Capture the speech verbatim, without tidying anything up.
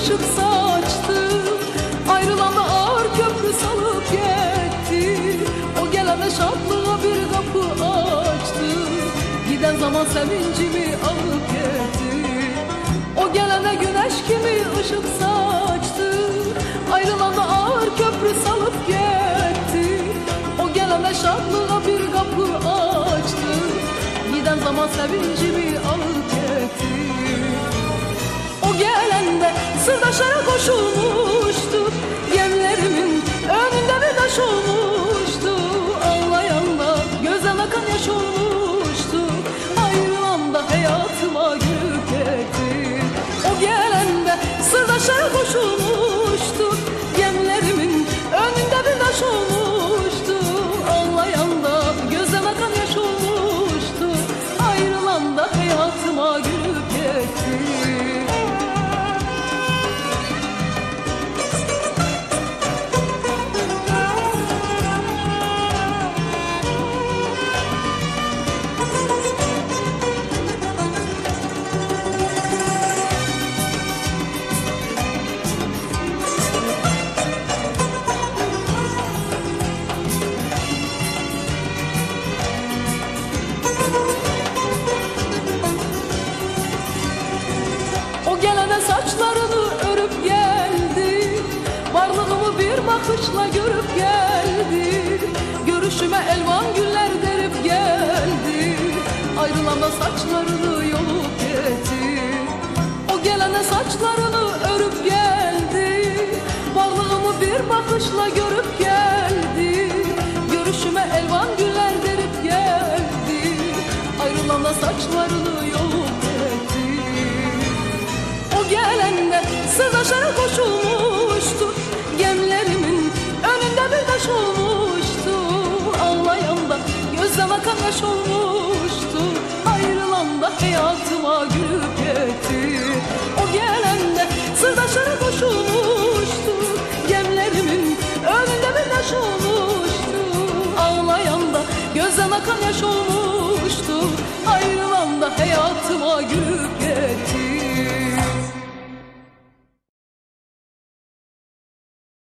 ışık saçtı. Ayrılanda ağır köprü salıp gitti. O gelene şadlığa bir kapı açtı. Giden zaman sevincimi alıp gitti. O gelene güneş gibi ışık saçtı. Ayrılanda ağır köprü salıp gitti. O gelene şadlığa bir kapı açtı. Giden zaman sevincimi alıp gitti. O gelende sırdaşlara koşulmuştu. Gemlerimin önünde bir taş olmuştu. Ağlayanla gözden akan yaş olmuştu. Ayrılanda hayatıma gülüp gitti. O gelende sırdaşlara koşulmuştu. Gemlerimin önünde bir taş olmuştu. Ağlayanla gözden akan yaş olmuştu. Ayrılanda hayatıma gülüp gitti. Saçlarını örüp geldi. Varlığımı bir bakışla görüp geldi. Görüşüme elvan güller derip geldi. Ayrılanda saçlarını yolup gitti. O gelene saçlarını örüp geldi. Varlığımı bir bakışla görüp geldi. Görüşüme elvan güller derip geldi. Ayrılanda saçlarını yolup gitti. O gelende sırdaşlara koşulmuştu. Gemlerimin önünde bir taş olmuştu. Ağlayanda gözden akan yaş olmuştu. Ayrılanda hayatıma gülüp gitti. O gelende sırdaşlara koşulmuştu. Gemlerimin önünde bir taş olmuştu. Ağlayanda gözden akan yaş olmuştu. Ayrılanda hayatıma gülüp gitti.